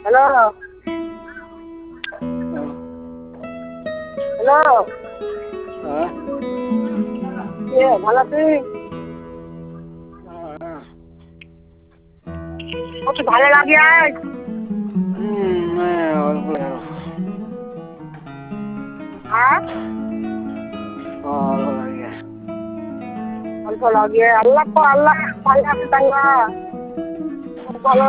Hello hello হ্যাঁ কে ভালো আছিস? কত ভালো লাগে আজ অল্প হ্যাঁ অল্প লাগে অল্প লাগে আল্লাহ তো আল্লাহ ভালো আছে তাই না? ভালো